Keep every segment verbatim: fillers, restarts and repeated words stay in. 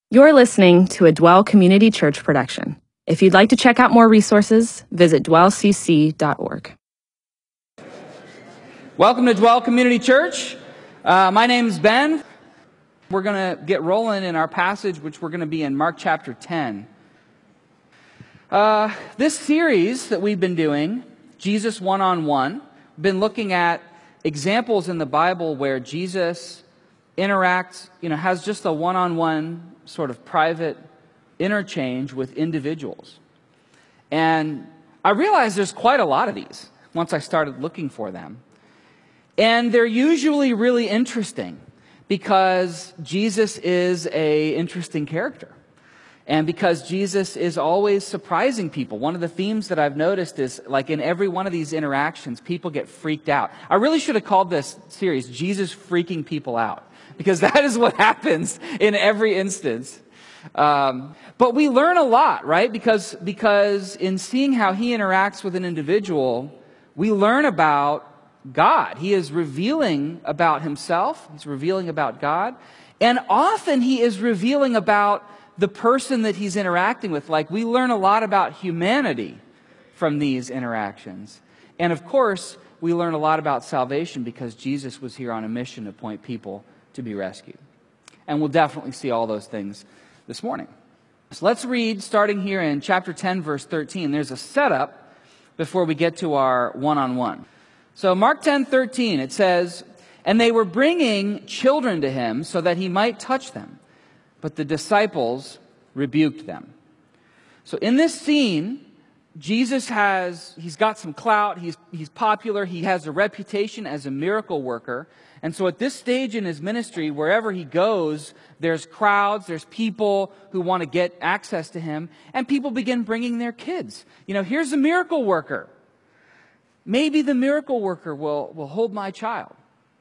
You're listening to a Dwell Community Church production. If you'd like to check out more resources, visit dwell c c dot org. Welcome to Dwell Community Church. Uh, my name is Ben. We're going to get rolling in our passage, which we're going to be in Mark chapter ten. Uh, this series that we've been doing, Jesus One-on-One, we've been looking at examples in the Bible where Jesus interacts, you know, has just a one-on-one sort of private interchange with individuals. And I realized there's quite a lot of these once I started looking for them. And they're usually really interesting because Jesus is a interesting character. And because Jesus is always surprising people. One of the themes that I've noticed is, like, in every one of these interactions, people get freaked out. I really should have called this series Jesus Freaking People Out, because that is what happens in every instance. Um, but we learn a lot, right? Because, because in seeing how he interacts with an individual, we learn about God. He is revealing about himself. He's revealing about God. And often he is revealing about the person that he's interacting with. Like, we learn a lot about humanity from these interactions. And of course, we learn a lot about salvation because Jesus was here on a mission to point people to be rescued. And we'll definitely see all those things this morning. So let's read, starting here in chapter ten, verse thirteen. There's a setup before we get to our one-on-one. So Mark ten thirteen, it says, "And they were bringing children to him so that he might touch them. But the disciples rebuked them." So in this scene, Jesus has, he's got some clout, he's, he's popular, he has a reputation as a miracle worker. And so at this stage in his ministry, wherever he goes, there's crowds, there's people who want to get access to him, and people begin bringing their kids. You know, here's a miracle worker. Maybe the miracle worker will, will hold my child.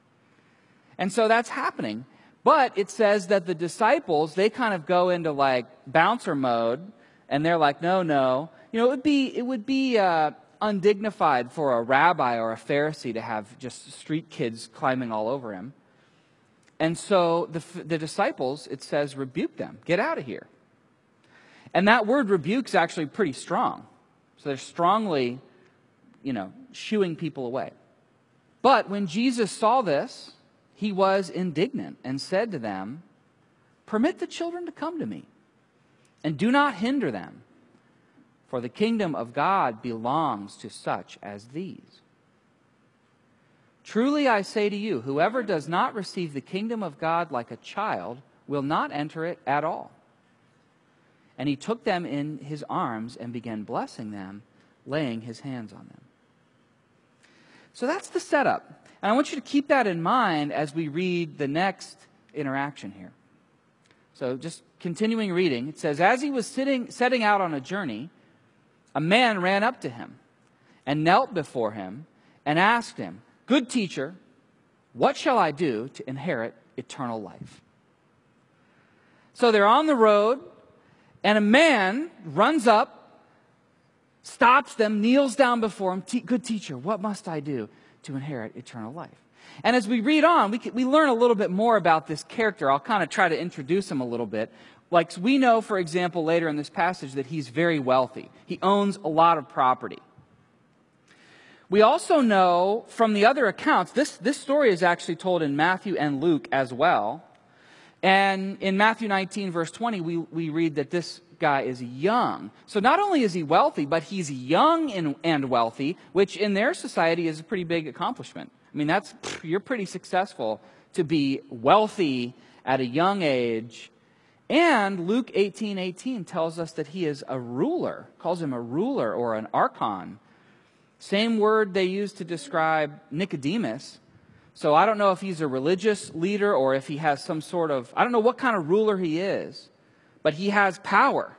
And so that's happening. But it says that the disciples, they kind of go into like bouncer mode, and they're like, no, no. You know, it would be, it would be uh, undignified for a rabbi or a Pharisee to have just street kids climbing all over him. And so the, the disciples, it says, rebuke them. Get out of here. And that word rebuke is actually pretty strong. So they're strongly, you know, shooing people away. But when Jesus saw this, he was indignant and said to them, "Permit the children to come to me, and do not hinder them, for the kingdom of God belongs to such as these. Truly I say to you, whoever does not receive the kingdom of God like a child will not enter it at all." And he took them in his arms and began blessing them, laying his hands on them. So that's the setup. And I want you to keep that in mind as we read the next interaction here. So just continuing reading, it says, "As he was sitting, setting out on a journey, a man ran up to him and knelt before him and asked him, 'Good teacher, what shall I do to inherit eternal life?'" So they're on the road, and a man runs up, stops them, kneels down before him. "Good teacher, what must I do to inherit eternal life?" And as we read on, we can, we learn a little bit more about this character. I'll kind of try to introduce him a little bit. Like, we know, for example, later in this passage that he's very wealthy. He owns a lot of property. We also know from the other accounts, this, this story is actually told in Matthew and Luke as well. And in Matthew nineteen, verse twenty, we, we read that this guy is young. So not only is he wealthy, but he's young and, and wealthy, which in their society is a pretty big accomplishment. I mean, that's, you're pretty successful to be wealthy at a young age. And Luke eighteen eighteen tells us that he is a ruler, calls him a ruler or an archon. Same word they use to describe Nicodemus. So I don't know if he's a religious leader or if he has some sort of, I don't know what kind of ruler he is, but he has power.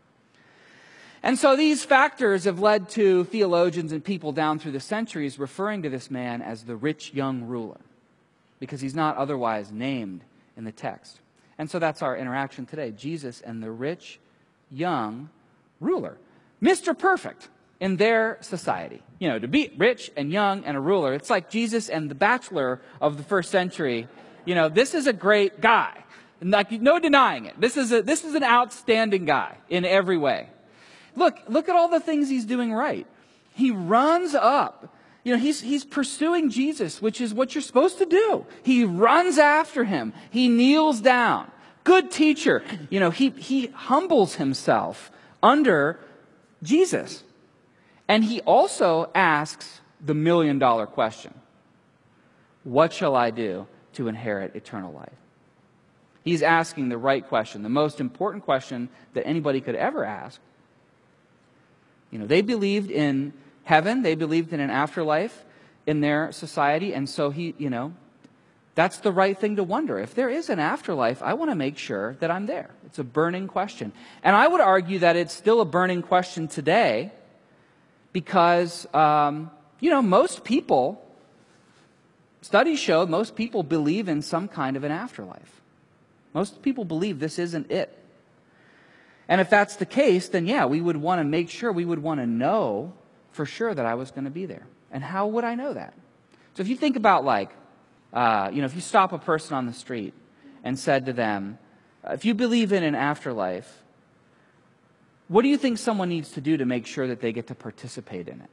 And so these factors have led to theologians and people down through the centuries referring to this man as the rich young ruler, because he's not otherwise named in the text. And so that's our interaction today, Jesus and the rich young ruler. Mister Perfect in their society. You know, to be rich and young and a ruler, it's like Jesus and the bachelor of the first century. You know, this is a great guy. Like, no denying it. This is a, this is an outstanding guy in every way. Look, look at all the things he's doing right. He runs up. You know, he's, he's pursuing Jesus, which is what you're supposed to do. He runs after him. He kneels down. Good teacher. You know, he, he humbles himself under Jesus. And he also asks the million dollar question. What shall I do to inherit eternal life? He's asking the right question, the most important question that anybody could ever ask. You know, they believed in heaven, they believed in an afterlife in their society, and so he, you know, that's the right thing to wonder. If there is an afterlife, I want to make sure that I'm there. It's a burning question. And I would argue that it's still a burning question today because, um, you know, most people, studies show most people believe in some kind of an afterlife. Most people believe this isn't it. And if that's the case, then yeah, we would want to make sure, we would want to know for sure that I was going to be there. And how would I know that? So if you think about like, uh, you know, if you stop a person on the street and said to them, if you believe in an afterlife, what do you think someone needs to do to make sure that they get to participate in it?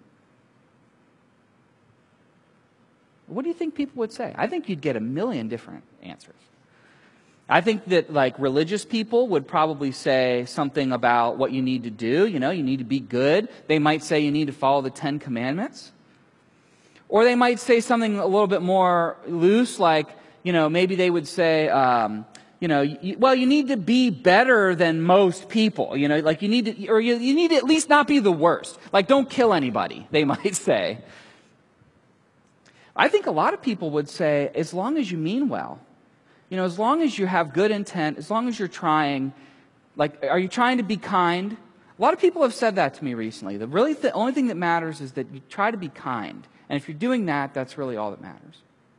What do you think people would say? I think you'd get a million different answers. I think that like religious people would probably say something about what you need to do. You know, you need to be good. They might say you need to follow the Ten Commandments. Or they might say something a little bit more loose, like, you know, maybe they would say, um, you know, you, well, you need to be better than most people. You know, like you need to, or you, you need to at least not be the worst. Like, don't kill anybody, they might say. I think a lot of people would say, as long as you mean well, you know, as long as you have good intent, as long as you're trying, like, are you trying to be kind? A lot of people have said that to me recently. The really, the only thing that matters is that you try to be kind. And if you're doing that, that's really all that matters.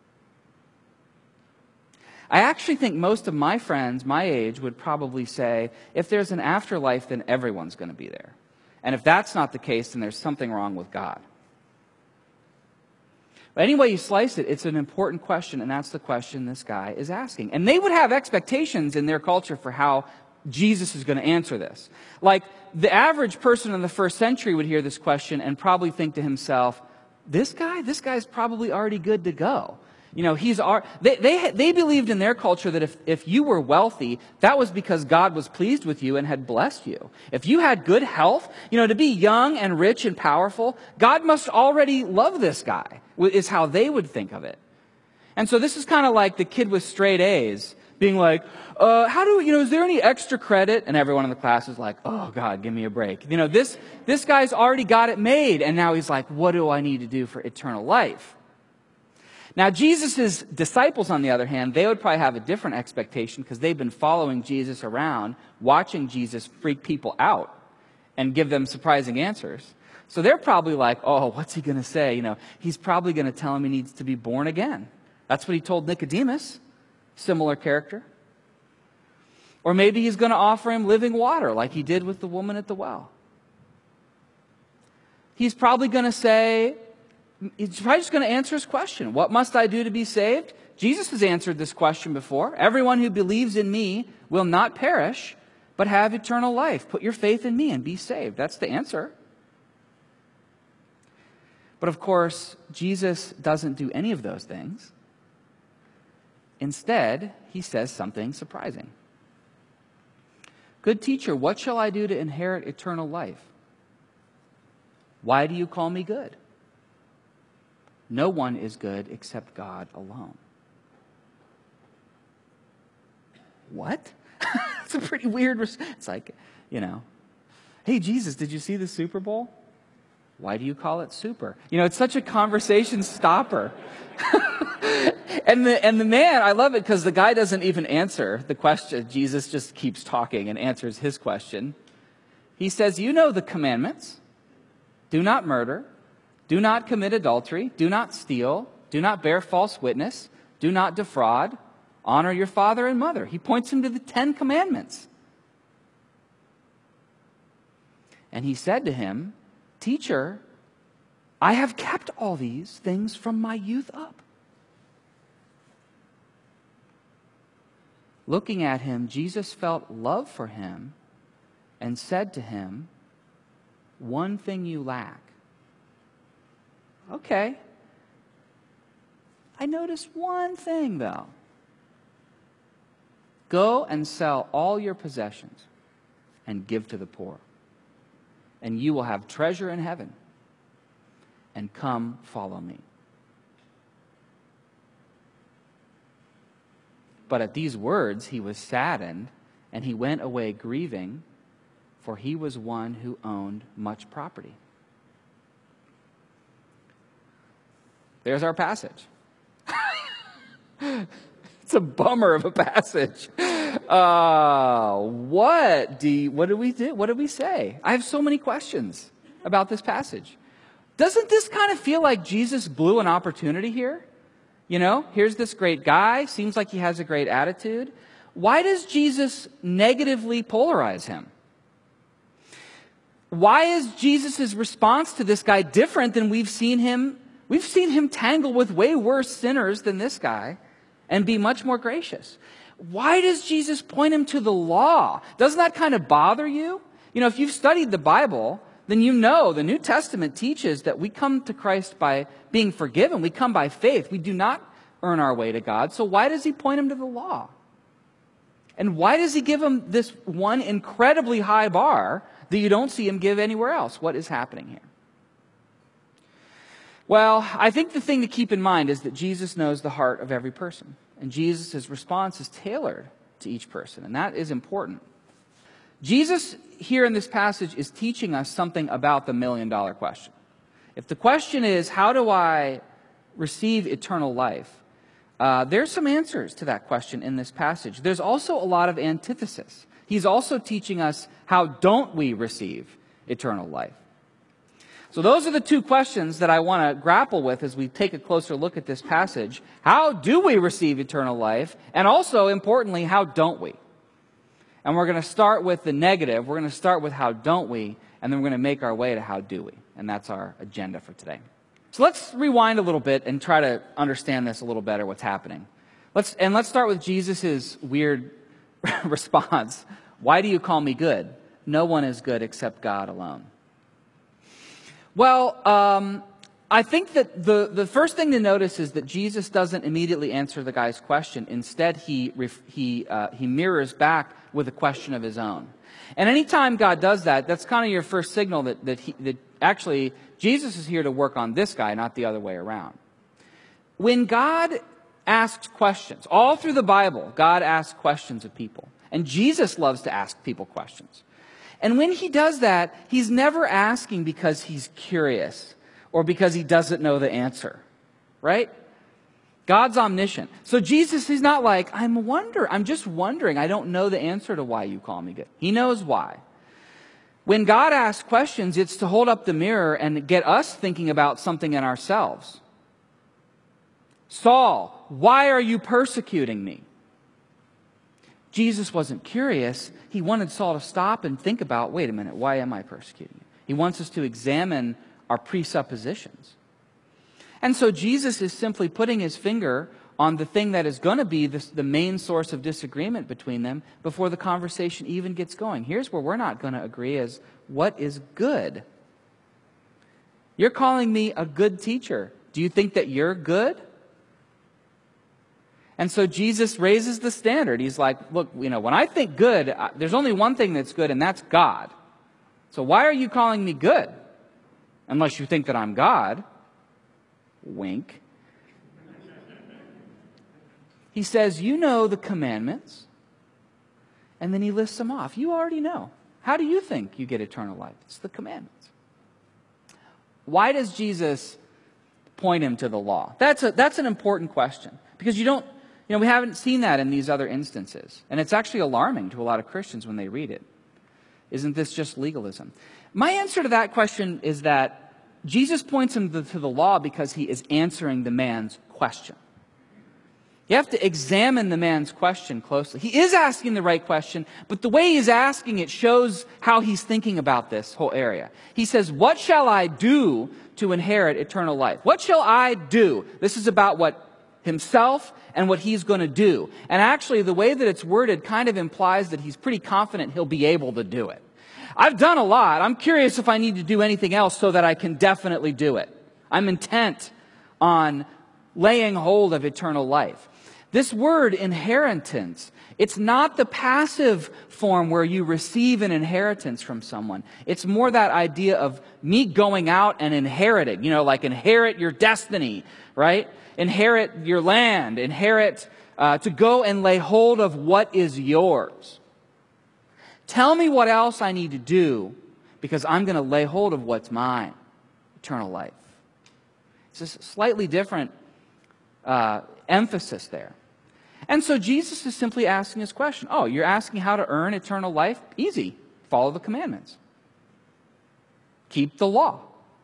I actually think most of my friends, my age, would probably say, if there's an afterlife, then everyone's going to be there. And if that's not the case, then there's something wrong with God. But any way you slice it, it's an important question, and that's the question this guy is asking. And they would have expectations in their culture for how Jesus is going to answer this. Like, the average person in the first century would hear this question and probably think to himself, this guy, this guy's probably already good to go. You know, he's they they they believed in their culture that if if you were wealthy, that was because God was pleased with you and had blessed you. If you had good health, you know, to be young and rich and powerful, God must already love this guy, is how they would think of it. And so this is kind of like the kid with straight A's being like, uh, how do, you know, is there any extra credit? And everyone in the class is like, oh God, give me a break. You know, this this guy's already got it made, and now he's like, what do I need to do for eternal life? Now, Jesus' disciples, on the other hand, they would probably have a different expectation because they've been following Jesus around, watching Jesus freak people out and give them surprising answers. So they're probably like, oh, what's he going to say? You know, he's probably going to tell him he needs to be born again. That's what he told Nicodemus. Similar character. Or maybe he's going to offer him living water like he did with the woman at the well. He's probably going to say, he's probably just going to answer his question. What must I do to be saved? Jesus has answered this question before. Everyone who believes in me will not perish, but have eternal life. Put your faith in me and be saved. That's the answer. But of course, Jesus doesn't do any of those things. Instead, he says something surprising. Good teacher, what shall I do to inherit eternal life? Why do you call me good? No one is good except God alone. What? It's a pretty weird response. It's like, you know, hey, Jesus, did you see the Super Bowl? Why do you call it super? You know, it's such a conversation stopper. and the and the man, I love it because the guy doesn't even answer the question. Jesus just keeps talking and answers his question. He says, you know the commandments. Do not murder. Do not commit adultery. Do not steal. Do not bear false witness. Do not defraud. Honor your father and mother. He points him to the Ten Commandments. And he said to him, Teacher, I have kept all these things from my youth up. Looking at him, Jesus felt love for him and said to him, "One thing you lack." Okay. I noticed one thing, though. Go and sell all your possessions and give to the poor, and you will have treasure in heaven. And come, follow me. But at these words he was saddened, and he went away grieving, for he was one who owned much property. There's our passage. It's a bummer of a passage. Uh, what do you, what do we do? What do we say? I have so many questions about this passage. Doesn't this kind of feel like Jesus blew an opportunity here? You know, here's this great guy, seems like he has a great attitude. Why does Jesus negatively polarize him? Why is Jesus' response to this guy different than we've seen him? We've seen him tangle with way worse sinners than this guy and be much more gracious. Why does Jesus point him to the law? Doesn't that kind of bother you? You know, if you've studied the Bible, then you know the New Testament teaches that we come to Christ by being forgiven. We come by faith. We do not earn our way to God. So why does he point him to the law? And why does he give him this one incredibly high bar that you don't see him give anywhere else? What is happening here? Well, I think the thing to keep in mind is that Jesus knows the heart of every person. And Jesus' response is tailored to each person. And that is important. Jesus here in this passage is teaching us something about the million dollar question. If the question is, how do I receive eternal life? Uh, there's some answers to that question in this passage. There's also a lot of antithesis. He's also teaching us, how don't we receive eternal life? So those are the two questions that I want to grapple with as we take a closer look at this passage. How do we receive eternal life? And also, importantly, how don't we? And we're going to start with the negative. We're going to start with how don't we, and then we're going to make our way to how do we. And that's our agenda for today. So let's rewind a little bit and try to understand this a little better, what's happening. Let's And let's start with Jesus' weird response. Why do you call me good? No one is good except God alone. Well, um, I think that the, the first thing to notice is that Jesus doesn't immediately answer the guy's question. Instead, he, he, uh, he mirrors back with a question of his own. And anytime God does that, that's kind of your first signal that, that, he, that actually Jesus is here to work on this guy, not the other way around. When God asks questions, all through the Bible, God asks questions of people. And Jesus loves to ask people questions. And when he does that, he's never asking because he's curious or because he doesn't know the answer, right? God's omniscient. So Jesus, he's not like, I'm wonder, I'm just wondering. I don't know the answer to why you call me good. He knows why. When God asks questions, it's to hold up the mirror and get us thinking about something in ourselves. Saul, why are you persecuting me? Jesus wasn't curious. He wanted Saul to stop and think about, wait a minute, why am I persecuting you? He wants us to examine our presuppositions. And so Jesus is simply putting his finger on the thing that is going to be this, the main source of disagreement between them before the conversation even gets going. Here's where we're not going to agree is, what is good? You're calling me a good teacher. Do you think that you're good? And so Jesus raises the standard. He's like, look, you know, when I think good, uh, there's only one thing that's good, and that's God. So why are you calling me good? Unless you think that I'm God. Wink. He says, you know the commandments. And then he lists them off. You already know. How do you think you get eternal life? It's the commandments. Why does Jesus point him to the law? That's a, that's an important question. Because you don't, you know, we haven't seen that in these other instances. And it's actually alarming to a lot of Christians when they read it. Isn't this just legalism? My answer to that question is that Jesus points him to, to the law because he is answering the man's question. You have to examine the man's question closely. He is asking the right question, but the way he's asking it shows how he's thinking about this whole area. He says, what shall I do to inherit eternal life? What shall I do? This is about what himself and what he's going to do. And actually, the way that it's worded kind of implies that he's pretty confident he'll be able to do it. I've done a lot. I'm curious if I need to do anything else so that I can definitely do it. I'm intent on laying hold of eternal life. This word inheritance, it's not the passive form where you receive an inheritance from someone. It's more that idea of me going out and inheriting, you know, like inherit your destiny, right? Inherit your land, inherit uh, to go and lay hold of what is yours. Tell me what else I need to do because I'm going to lay hold of what's mine, eternal life. It's a slightly different uh, emphasis there. And so Jesus is simply asking this question. Oh, you're asking how to earn eternal life? Easy. Follow the commandments. Keep the law.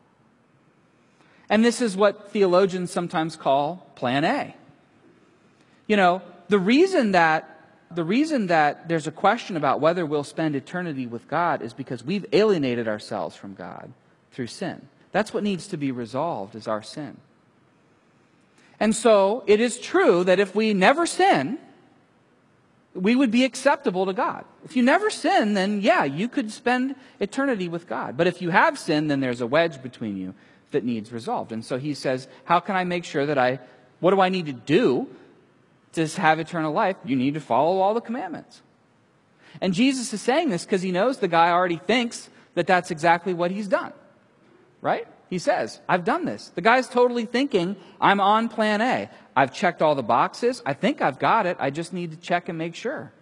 And this is what theologians sometimes call plan A. You know, the reason that the reason that there's a question about whether we'll spend eternity with God is because we've alienated ourselves from God through sin. That's what needs to be resolved, is our sin. And so it is true that if we never sin, we would be acceptable to God. If you never sin, then yeah, you could spend eternity with God. But if you have sinned, then there's a wedge between you that needs resolved. And so he says, how can I make sure that I, what do I need to do to have eternal life? You need to follow all the commandments. And Jesus is saying this because he knows the guy already thinks that that's exactly what he's done. Right? He says, I've done this. The guy's totally thinking, I'm on plan A. I've checked all the boxes. I think I've got it. I just need to check and make sure.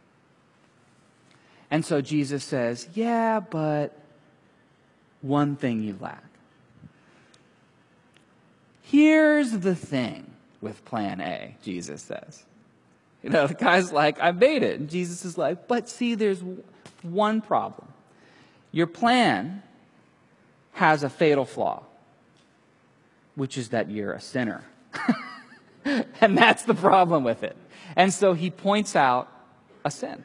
And so Jesus says, yeah, but one thing you lack. Here's the thing with plan A, Jesus says. You know, the guy's like, I made it. And Jesus is like, but see, there's one problem. Your plan has a fatal flaw, which is that you're a sinner. And that's the problem with it. And so he points out a sin.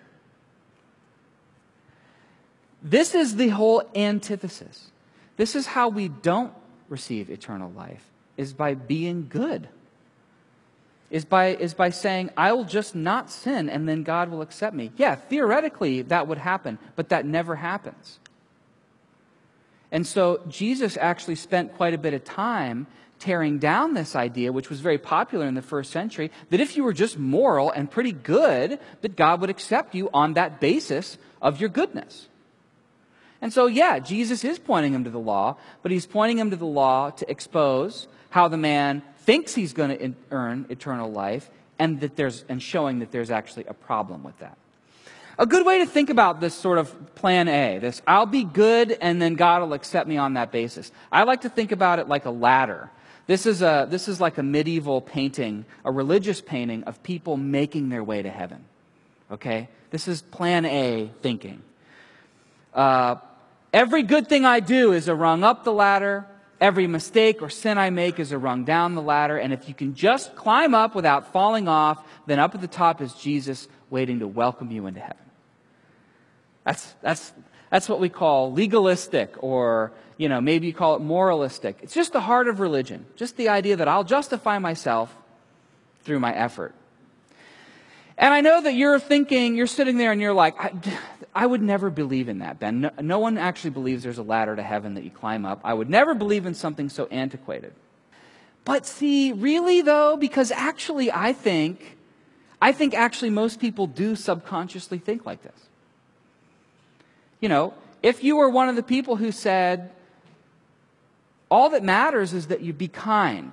This is the whole antithesis. This is how we don't receive eternal life, is by being good. Is by, is by saying, I will just not sin and then God will accept me. Yeah, theoretically that would happen, but that never happens. And so Jesus actually spent quite a bit of time tearing down this idea, which was very popular in the first century, that if you were just moral and pretty good, that God would accept you on that basis of your goodness. And so, yeah, Jesus is pointing him to the law, but he's pointing him to the law to expose how the man thinks he's going to earn eternal life, and that there's and showing that there's actually a problem with that. A good way to think about this sort of plan A, this I'll be good and then God will accept me on that basis. I like to think about it like a ladder. This is a this is like a medieval painting, a religious painting of people making their way to heaven. Okay? This is plan A thinking. Uh, every good thing I do is a rung up the ladder. Every mistake or sin I make is a rung down the ladder. And if you can just climb up without falling off, then up at the top is Jesus waiting to welcome you into heaven. That's, that's, that's what we call legalistic, or, you know, maybe you call it moralistic. It's just the heart of religion. Just the idea that I'll justify myself through my effort. And I know that you're thinking, you're sitting there and you're like, I, I would never believe in that, Ben. No, no one actually believes there's a ladder to heaven that you climb up. I would never believe in something so antiquated. But see, really though, because actually I think, I think actually most people do subconsciously think like this. You know, if you were one of the people who said, all that matters is that you be kind.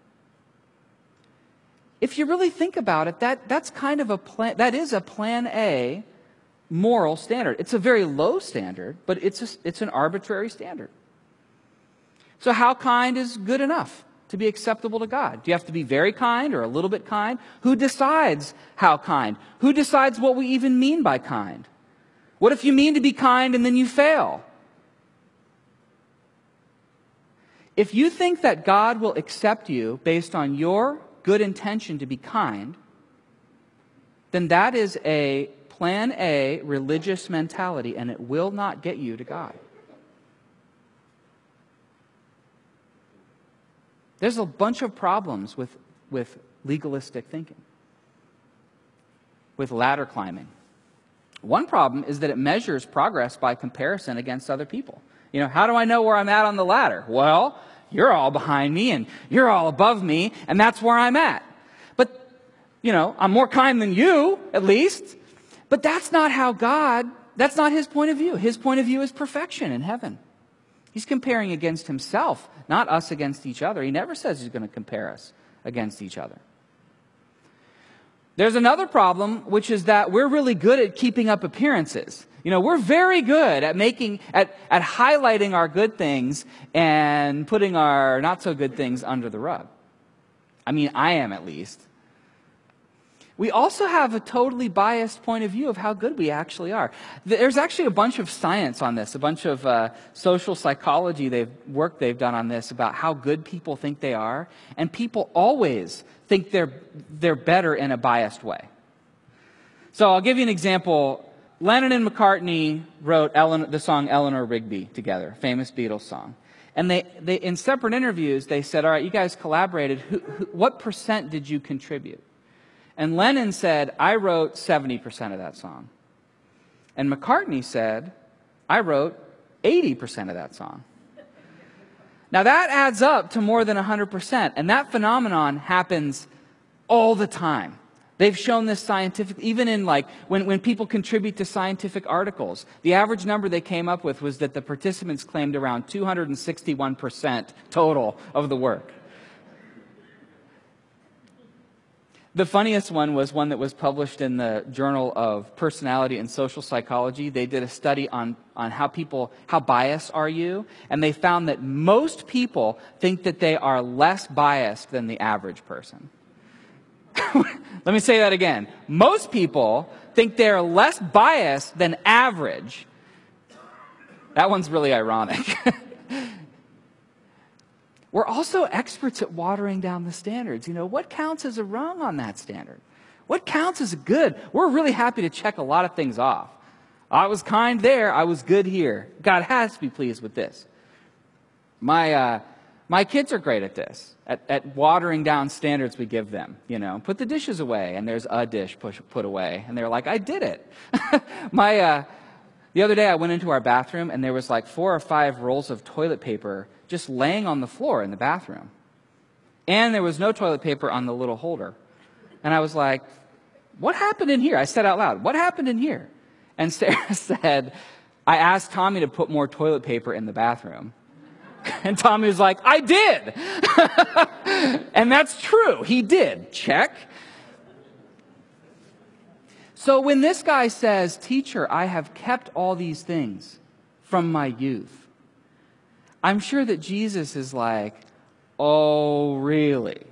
If you really think about it, that, that's kind of a plan, that is a plan A moral standard. It's a very low standard, but it's, a, it's an arbitrary standard. So how kind is good enough to be acceptable to God? Do you have to be very kind or a little bit kind? Who decides how kind? Who decides what we even mean by kind? What if you mean to be kind and then you fail? If you think that God will accept you based on your good intention to be kind, then that is a plan A religious mentality, and it will not get you to God. There's a bunch of problems with, with legalistic thinking, with ladder climbing. One problem is that it measures progress by comparison against other people. You know, how do I know where I'm at on the ladder? Well, you're all behind me and you're all above me, and that's where I'm at. But, you know, I'm more kind than you, at least. But that's not how God, that's not his point of view. His point of view is perfection in heaven. He's comparing against himself, not us against each other. He never says he's going to compare us against each other. There's another problem, which is that we're really good at keeping up appearances. You know, we're very good at making, at, at highlighting our good things and putting our not so good things under the rug. I mean, I am at least. We also have a totally biased point of view of how good we actually are. There's actually a bunch of science on this, a bunch of uh, social psychology they've, work they've done on this about how good people think they are. And people always think they're, they're better in a biased way. So I'll give you an example. Lennon and McCartney wrote Eleanor, the song Eleanor Rigby together, famous Beatles song. And they, they, in separate interviews, they said, all right, you guys collaborated. Who, who, what percent did you contribute? And Lennon said, I wrote seventy percent of that song. And McCartney said, I wrote eighty percent of that song. Now that adds up to more than one hundred percent. And that phenomenon happens all the time. They've shown this scientifically, even in like, when, when people contribute to scientific articles. The average number they came up with was that the participants claimed around two hundred sixty-one percent total of the work. The funniest one was one that was published in the Journal of Personality and Social Psychology. They did a study on, on how people, how biased are you? And they found that most people think that they are less biased than the average person. Let me say that again. Most people think they're less biased than average. That one's really ironic. We're also experts at watering down the standards. You know, what counts as a rung on that standard? What counts as a good? We're really happy to check a lot of things off. I was kind there. I was good here. God has to be pleased with this. My uh, my kids are great at this, at, at watering down standards we give them. You know, put the dishes away, and there's a dish push, put away. And they're like, I did it. my uh, The other day I went into our bathroom, and there was like four or five rolls of toilet paper just laying on the floor in the bathroom. And there was no toilet paper on the little holder. And I was like, what happened in here? I said out loud, what happened in here? And Sarah said, I asked Tommy to put more toilet paper in the bathroom. And Tommy was like, I did. And that's true. He did. Check. So when this guy says, teacher, I have kept all these things from my youth, I'm sure that Jesus is like, oh, really?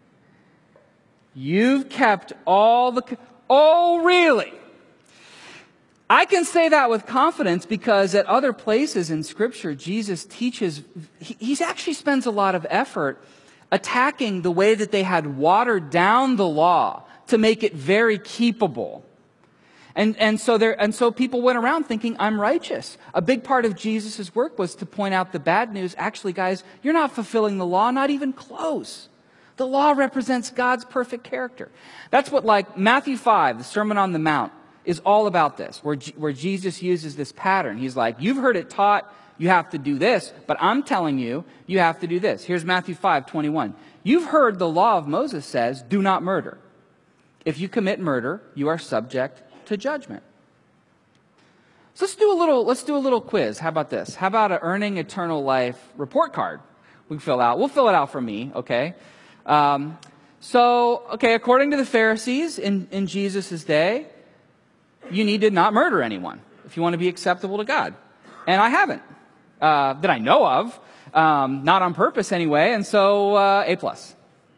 You've kept all the... Oh, really? I can say that with confidence because at other places in Scripture, Jesus teaches... He, he actually spends a lot of effort attacking the way that they had watered down the law to make it very keepable. And, and, so there, and so people went around thinking, I'm righteous. A big part of Jesus' work was to point out the bad news. Actually, guys, you're not fulfilling the law, not even close. The law represents God's perfect character. That's what, like, Matthew five, the Sermon on the Mount, is all about this, where, G- where Jesus uses this pattern. He's like, you've heard it taught, you have to do this, but I'm telling you, you have to do this. Here's Matthew five twenty-one. You've heard the law of Moses says, do not murder. If you commit murder, you are subject to judgment. So let's do a little, let's do a little quiz. How about this? How about an earning eternal life report card we can fill out? We'll fill it out for me, okay? Um, so, okay, according to the Pharisees in, in Jesus' day, you need to not murder anyone if you want to be acceptable to God. And I haven't, uh, that I know of, um, not on purpose anyway, and so uh, A plus.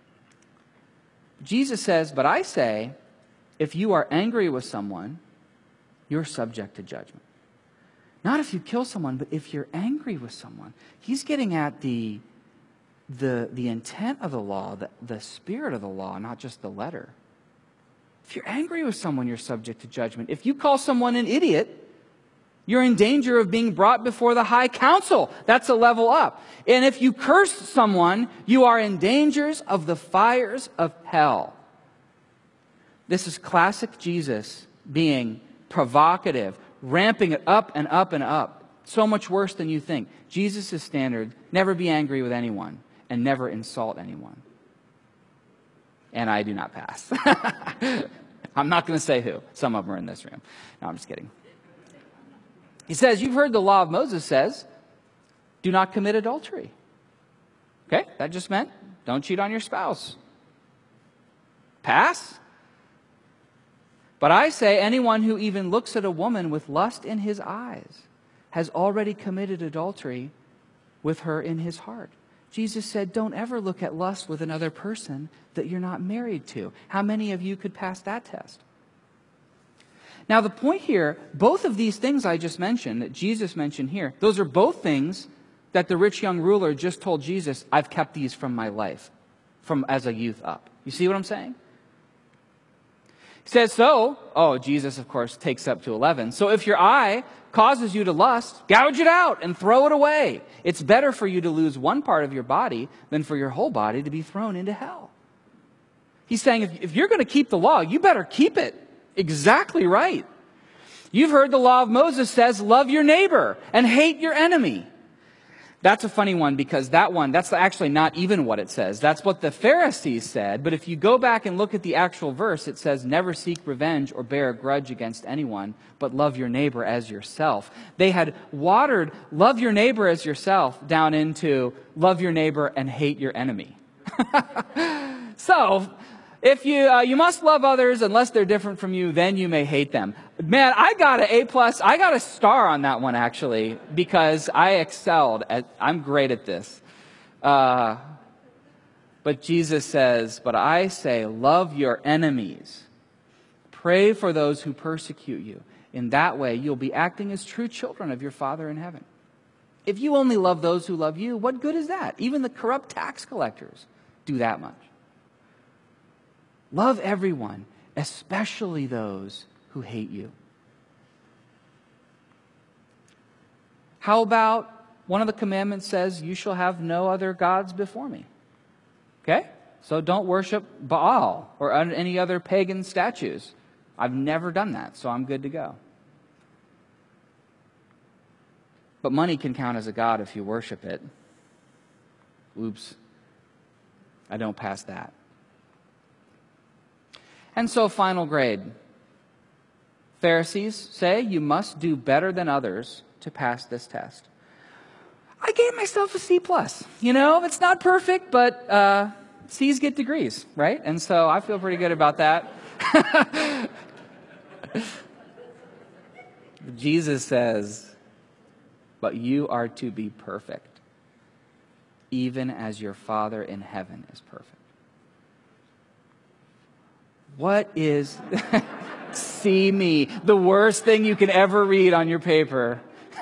Jesus says, but I say, if you are angry with someone, you're subject to judgment. Not if you kill someone, but if you're angry with someone. He's getting at the, the, the intent of the law, the, the spirit of the law, not just the letter. If you're angry with someone, you're subject to judgment. If you call someone an idiot, You're in danger of being brought before the high council. That's a level up. And if you curse someone, you are in dangers of the fires of hell. This is classic Jesus being provocative, ramping it up and up and up. So much worse than you think. Jesus' standard, never be angry with anyone and never insult anyone. And I do not pass. I'm not going to say who. Some of them are in this room. No, I'm just kidding. He says, you've heard the law of Moses says, do not commit adultery. Okay, that just meant don't cheat on your spouse. Pass. But I say anyone who even looks at a woman with lust in his eyes has already committed adultery with her in his heart. Jesus said, don't ever look at lust with another person that you're not married to. How many of you could pass that test? Now, the point here, both of these things I just mentioned, that Jesus mentioned here, those are both things that the rich young ruler just told Jesus, I've kept these from my life, from as a youth up. You see what I'm saying? He says, so, oh, Jesus, of course, takes up to eleven. So if your eye causes you to lust, gouge it out and throw it away. It's better for you to lose one part of your body than for your whole body to be thrown into hell. He's saying, if, if you're going to keep the law, you better keep it. Exactly right. You've heard the law of Moses says, love your neighbor and hate your enemy. That's a funny one because that one, that's actually not even what it says. That's what the Pharisees said. But if you go back and look at the actual verse, it says, never seek revenge or bear a grudge against anyone, but love your neighbor as yourself. They had watered love your neighbor as yourself down into love your neighbor and hate your enemy. So, if you uh, you must love others unless they're different from you, then you may hate them. Man, I got an A plus. I got a star on that one actually because I excelled at. I'm great at this. Uh, but Jesus says, "But I say, love your enemies. Pray for those who persecute you. In that way, you'll be acting as true children of your Father in heaven. If you only love those who love you, what good is that? Even the corrupt tax collectors do that much." Love everyone, especially those who hate you. How about one of the commandments says, you shall have no other gods before me. Okay? So don't worship Baal or any other pagan statues. I've never done that, so I'm good to go. But money can count as a god if you worship it. Oops. I don't pass that. And so, final grade. Pharisees say you must do better than others to pass this test. I gave myself a C plus. You know, it's not perfect, but uh, C's get degrees, right? And so I feel pretty good about that. Jesus says, but you are to be perfect, even as your Father in heaven is perfect. What is, see me, the worst thing you can ever read on your paper.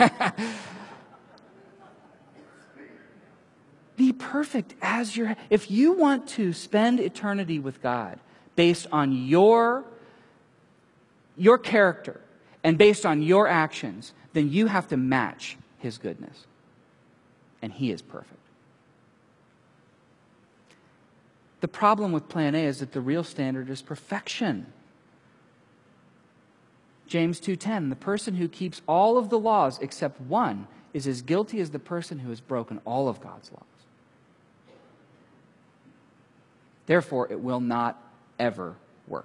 Be perfect as your, if you want to spend eternity with God based on your, your character and based on your actions, then you have to match His goodness. And He is perfect. The problem with plan A is that the real standard is perfection. James two ten, the person who keeps all of the laws except one is as guilty as the person who has broken all of God's laws. Therefore, it will not ever work.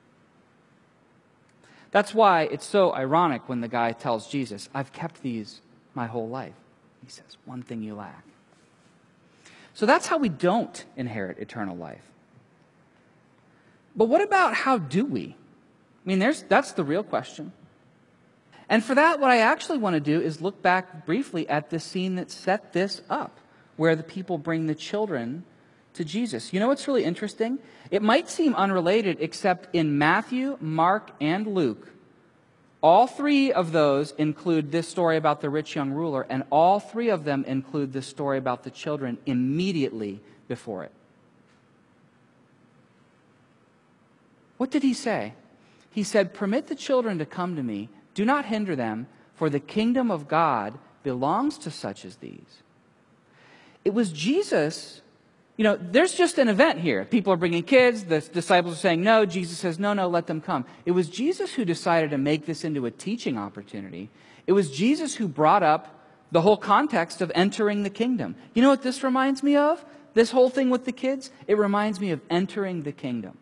That's why it's so ironic when the guy tells Jesus, I've kept these my whole life. He says, one thing you lack. So that's how we don't inherit eternal life. But what about how do we? I mean, there's, that's the real question. And for that, what I actually want to do is look back briefly at the scene that set this up, where the people bring the children to Jesus. You know what's really interesting? It might seem unrelated, except in Matthew, Mark, and Luke, all three of those include this story about the rich young ruler, and all three of them include the story about the children immediately before it. What did he say? He said, permit the children to come to me. Do not hinder them, for the kingdom of God belongs to such as these. It was Jesus. You know, there's just an event here. People are bringing kids. The disciples are saying no. Jesus says, no, no, let them come. It was Jesus who decided to make this into a teaching opportunity. It was Jesus who brought up the whole context of entering the kingdom. You know what this reminds me of? This whole thing with the kids? It reminds me of entering the kingdom.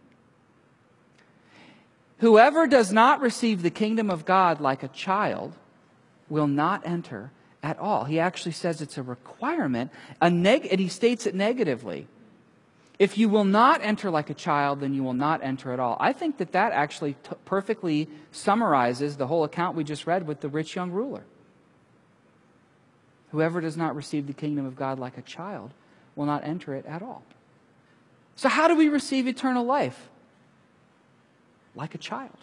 Whoever does not receive the kingdom of God like a child will not enter at all. He actually says it's a requirement, a neg- and he states it negatively. If you will not enter like a child, then you will not enter at all. I think that that actually t- perfectly summarizes the whole account we just read with the rich young ruler. Whoever does not receive the kingdom of God like a child will not enter it at all. So how do we receive eternal life? Like a child.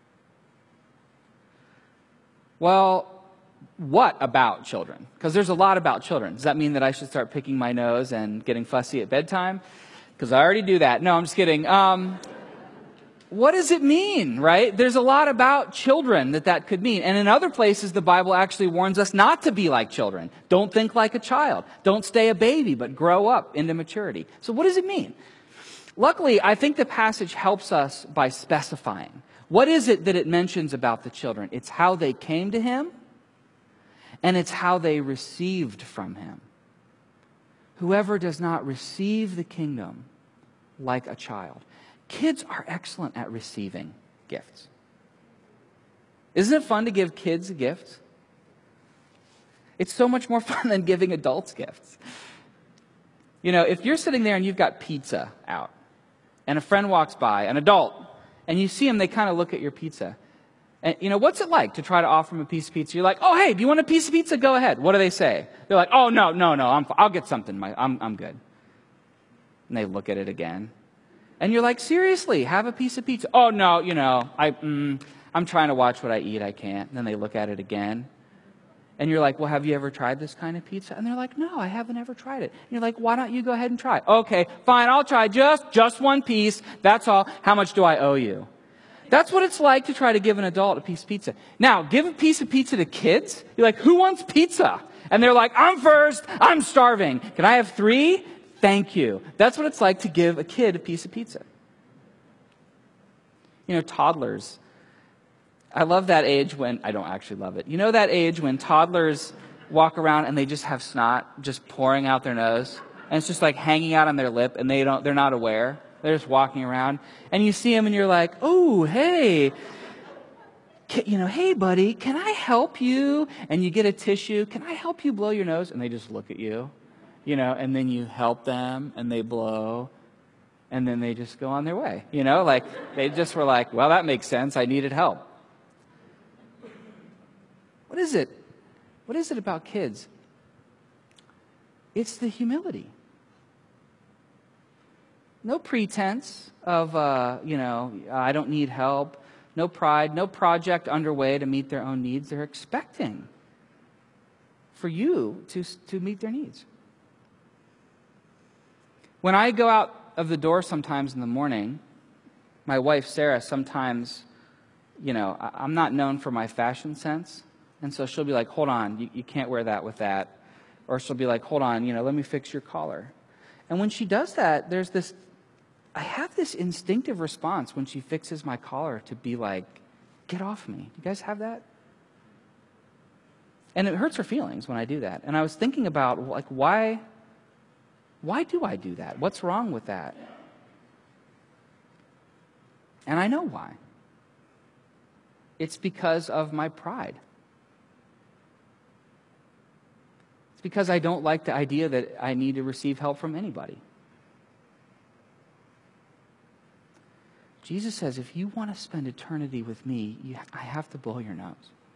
Well, what about children? Because there's a lot about children. Does that mean that I should start picking my nose and getting fussy at bedtime? Because I already do that. No, I'm just kidding. Um, what does it mean, right? There's a lot about children that that could mean. And in other places, the Bible actually warns us not to be like children. Don't think like a child. Don't stay a baby, but grow up into maturity. So what does it mean? Luckily, I think the passage helps us by specifying. What is it that it mentions about the children? It's how they came to him, and it's how they received from him. Whoever does not receive the kingdom like a child. Kids are excellent at receiving gifts. Isn't it fun to give kids gifts? It's so much more fun than giving adults gifts. You know, if you're sitting there and you've got pizza out, and a friend walks by, an adult, and you see them, they kind of look at your pizza. And, you know, what's it like to try to offer them a piece of pizza? You're like, oh, hey, do you want a piece of pizza? Go ahead. What do they say? They're like, oh, no, no, no, I'm, I'll get something. My, I'm, I'm good. And they look at it again. And you're like, seriously, have a piece of pizza. Oh, no, you know, I, mm, I'm trying to watch what I eat. I can't. And then they look at it again. And you're like, well, have you ever tried this kind of pizza? And they're like, no, I haven't ever tried it. And you're like, why don't you go ahead and try it? Okay, fine, I'll try just, just one piece. That's all. How much do I owe you? That's what it's like to try to give an adult a piece of pizza. Now, give a piece of pizza to kids. You're like, who wants pizza? And they're like, I'm first. I'm starving. Can I have three? Thank you. That's what it's like to give a kid a piece of pizza. You know, toddlers. I love that age when, I don't actually love it. You know that age when toddlers walk around and they just have snot just pouring out their nose? And it's just like hanging out on their lip and they don't, they're not aware. They're just walking around. And you see them and you're like, oh, hey, can, you know, hey, buddy, can I help you? And you get a tissue. Can I help you blow your nose? And they just look at you, you know, and then you help them and they blow. And then they just go on their way, you know, like they just were like, well, that makes sense. I needed help. What is it? What is it about kids? It's the humility. No pretense of, uh, you know, I don't need help. No pride, no project underway to meet their own needs. They're expecting for you to, to meet their needs. When I go out of the door sometimes in the morning, my wife, Sarah, sometimes, you know, I'm not known for my fashion sense. And so she'll be like, hold on, you, you can't wear that with that. Or she'll be like, hold on, you know, let me fix your collar. And when she does that, there's this, I have this instinctive response when she fixes my collar to be like, get off me. You guys have that? And it hurts her feelings when I do that. And I was thinking about, like, why, why do I do that? What's wrong with that? And I know why. It's because of my pride. It's because I don't like the idea that I need to receive help from anybody. Jesus says, if you want to spend eternity with me, you, I have to blow your nose.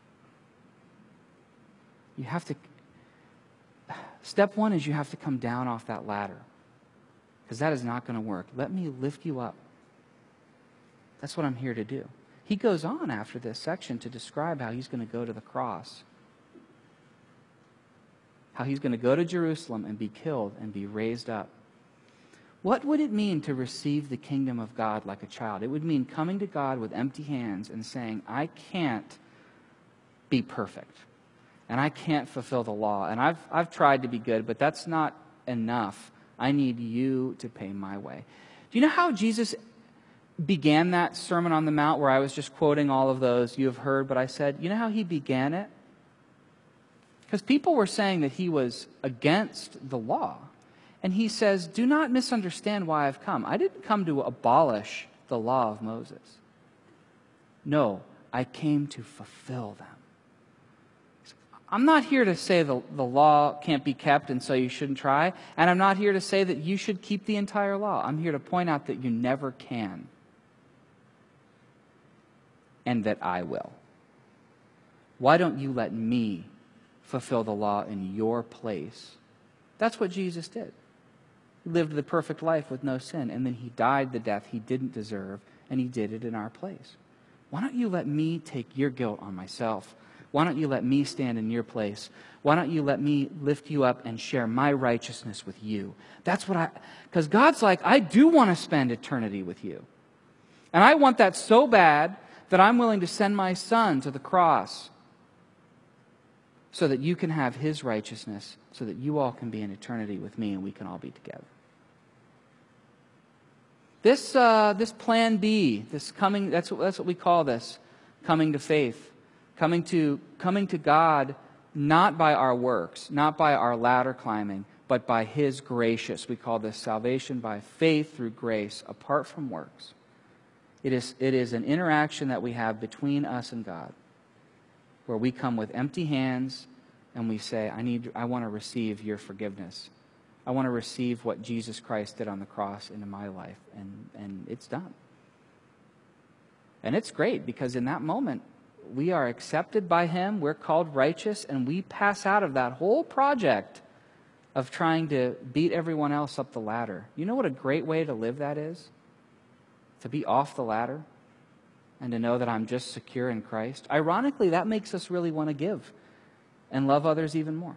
You have to, step one is you have to come down off that ladder. Because that is not going to work. Let me lift you up. That's what I'm here to do. He goes on after this section to describe how he's going to go to the cross. How he's going to go to Jerusalem and be killed and be raised up. What would it mean to receive the kingdom of God like a child? It would mean coming to God with empty hands and saying, I can't, be perfect. And I can't fulfill the law. And I've, I've tried to be good, but that's not enough. I need you to pay my way. Do you know how Jesus began that Sermon on the Mount where I was just quoting all of those you have heard, but I said, you know how he began it? Because people were saying that he was against the law. And he says, do not misunderstand why I've come. I didn't come to abolish the law of Moses. No, I came to fulfill them. I'm not here to say the, the law can't be kept and so you shouldn't try. And I'm not here to say that you should keep the entire law. I'm here to point out that you never can. And that I will. Why don't you let me fulfill the law in your place? That's what Jesus did. He lived the perfect life with no sin, and then he died the death he didn't deserve, and he did it in our place. Why don't you let me take your guilt on myself? Why don't you let me stand in your place? Why don't you let me lift you up and share my righteousness with you? That's what I, because God's like, I do want to spend eternity with you. And I want that so bad that I'm willing to send my son to the cross so that you can have his righteousness, so that you all can be in eternity with me and we can all be together. This uh, this plan B, this coming, that's what, that's what we call this, coming to faith, coming to, coming to God not by our works, not by our ladder climbing, but by his gracious. We call this salvation by faith through grace, apart from works. It is, it is an interaction that we have between us and God, where we come with empty hands and we say, I need, I want to receive your forgiveness. I want to receive what Jesus Christ did on the cross into my life. And, and it's done. And it's great because in that moment, we are accepted by him, we're called righteous, and we pass out of that whole project of trying to beat everyone else up the ladder. You know what a great way to live that is? To be off the ladder and to know that I'm just secure in Christ. Ironically, that makes us really want to give and love others even more.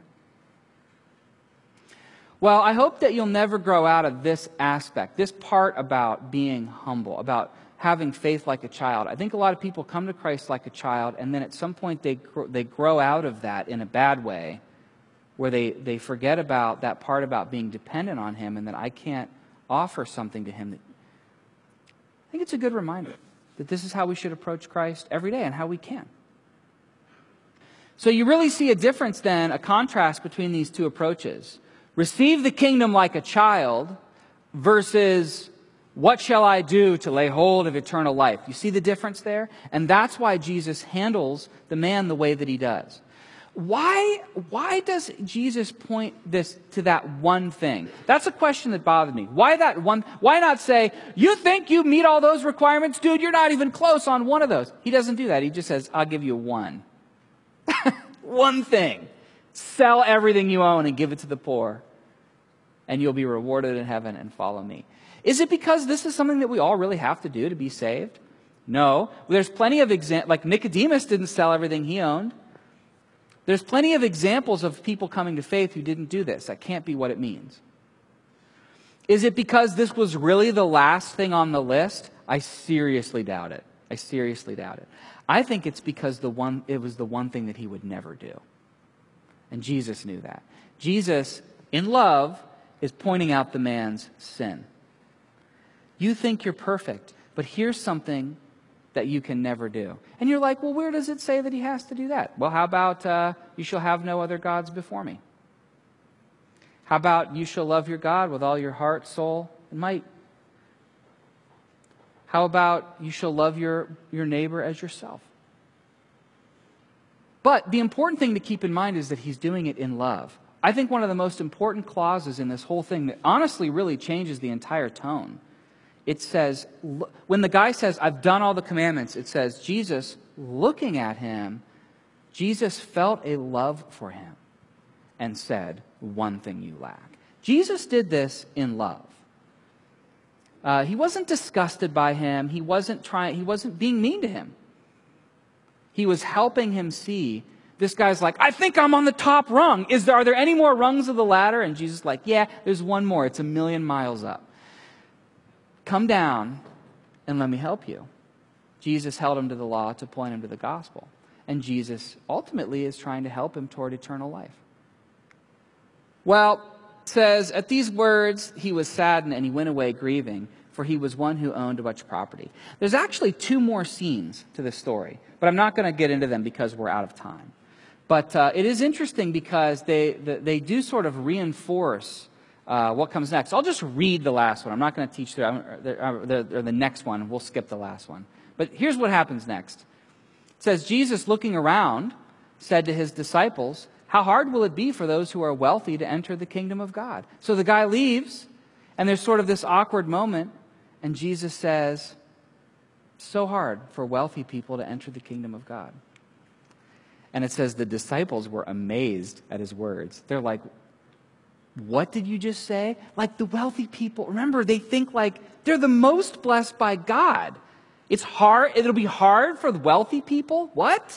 Well, I hope that you'll never grow out of this aspect, this part about being humble, about having faith like a child. I think a lot of people come to Christ like a child, and then at some point they grow, they grow out of that in a bad way, where they, they forget about that part about being dependent on him and that I can't offer something to him. That, I think it's a good reminder that this is how we should approach Christ every day and how we can. So you really see a difference then, a contrast between these two approaches. Receive the kingdom like a child versus what shall I do to lay hold of eternal life? You see the difference there? And that's why Jesus handles the man the way that he does. Why, why does Jesus point this to that one thing? That's a question that bothered me. Why that one? Why not say, you think you meet all those requirements? Dude, you're not even close on one of those. He doesn't do that. He just says, I'll give you one. One thing. Sell everything you own and give it to the poor, and you'll be rewarded in heaven, and follow me. Is it because this is something that we all really have to do to be saved? No. There's plenty of examples, like Nicodemus didn't sell everything he owned. There's plenty of examples of people coming to faith who didn't do this. That can't be what it means. Is it because this was really the last thing on the list? I seriously doubt it. I seriously doubt it. I think it's because the one it was the one thing that he would never do. And Jesus knew that. Jesus, in love, is pointing out the man's sin. You think you're perfect, but here's something that you can never do. And you're like, well, where does it say that he has to do that? Well, how about uh, you shall have no other gods before me? How about you shall love your God with all your heart, soul, and might? How about you shall love your, your neighbor as yourself? But the important thing to keep in mind is that he's doing it in love. I think one of the most important clauses in this whole thing that honestly really changes the entire tone. It says, when the guy says, I've done all the commandments, it says, Jesus, looking at him, Jesus felt a love for him and said, one thing you lack. Jesus did this in love. Uh, he wasn't disgusted by him. He wasn't trying, he wasn't being mean to him. He was helping him see. This guy's like, I think I'm on the top rung. Is there, are there any more rungs of the ladder? And Jesus is like, yeah, there's one more. It's a million miles up. Come down and let me help you. Jesus held him to the law to point him to the gospel. And Jesus ultimately is trying to help him toward eternal life. Well, it says, at these words, he was saddened and he went away grieving, for he was one who owned much property. There's actually two more scenes to this story, but I'm not going to get into them because we're out of time. But uh, it is interesting because they, the, they do sort of reinforce uh, what comes next. I'll just read the last one. I'm not going to teach through uh, the, uh, the, or the next one. We'll skip the last one. But here's what happens next. It says, Jesus, looking around, said to his disciples, how hard will it be for those who are wealthy to enter the kingdom of God? So the guy leaves, and there's sort of this awkward moment, and Jesus says, so hard for wealthy people to enter the kingdom of God. And it says the disciples were amazed at his words. They're like, what did you just say? Like the wealthy people, remember, they think like they're the most blessed by God. It's hard, it'll be hard for the wealthy people? What?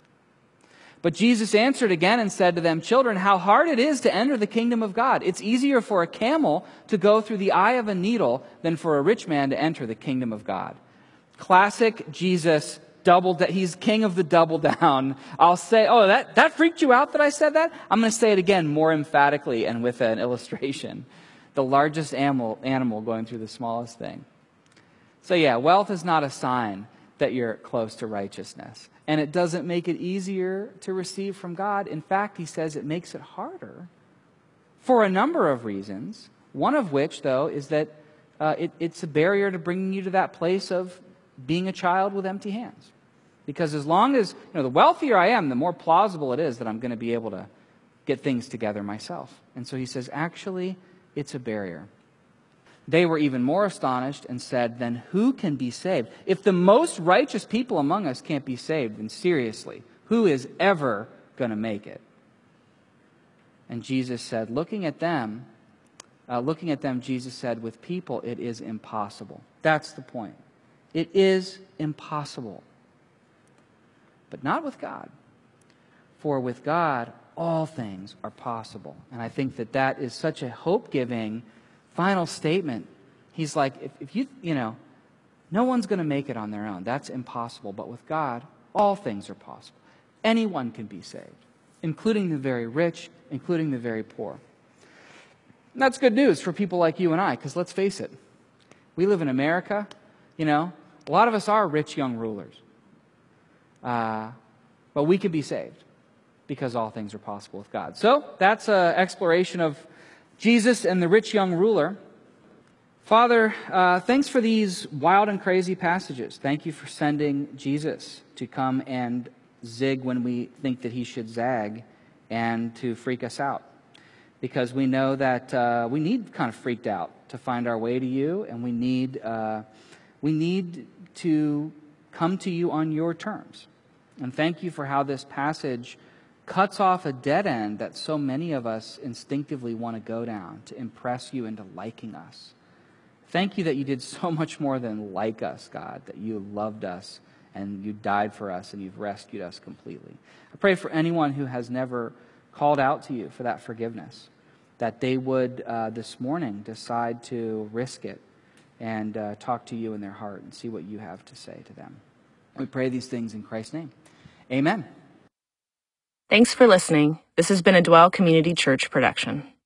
But Jesus answered again and said to them, children, how hard it is to enter the kingdom of God. It's easier for a camel to go through the eye of a needle than for a rich man to enter the kingdom of God. Classic Jesus double, he's king of the double down. I'll say, oh, that, that freaked you out that I said that? I'm going to say it again more emphatically and with an illustration. The largest animal, animal going through the smallest thing. So yeah, wealth is not a sign that you're close to righteousness. And it doesn't make it easier to receive from God. In fact, he says it makes it harder for a number of reasons. One of which, though, is that uh, it, it's a barrier to bringing you to that place of being a child with empty hands. Because as long as, you know, the wealthier I am, the more plausible it is that I'm going to be able to get things together myself. And so he says, actually, it's a barrier. They were even more astonished and said, then who can be saved? If the most righteous people among us can't be saved, then seriously, who is ever going to make it? And Jesus said, looking at them, uh, looking at them, Jesus said, with people it is impossible. That's the point. It is impossible. But not with God. For with God, all things are possible. And I think that that is such a hope-giving final statement. He's like, if, if you, you know, no one's going to make it on their own. That's impossible. But with God, all things are possible. Anyone can be saved, including the very rich, including the very poor. And that's good news for people like you and I, because let's face it, we live in America. You know, a lot of us are rich young rulers. Uh, but we can be saved because all things are possible with God. So that's an exploration of Jesus and the rich young ruler. Father, uh, thanks for these wild and crazy passages. Thank you for sending Jesus to come and zig when we think that he should zag and to freak us out. Because we know that uh, we need kind of freaked out to find our way to you, and we need uh, we need to come to you on your terms. And thank you for how this passage cuts off a dead end that so many of us instinctively want to go down to impress you into liking us. Thank you that you did so much more than like us, God, that you loved us and you died for us and you've rescued us completely. I pray for anyone who has never called out to you for that forgiveness, that they would uh, this morning decide to risk it and uh, talk to you in their heart and see what you have to say to them. We pray these things in Christ's name. Amen. Thanks for listening. This has been a Dwell Community Church production.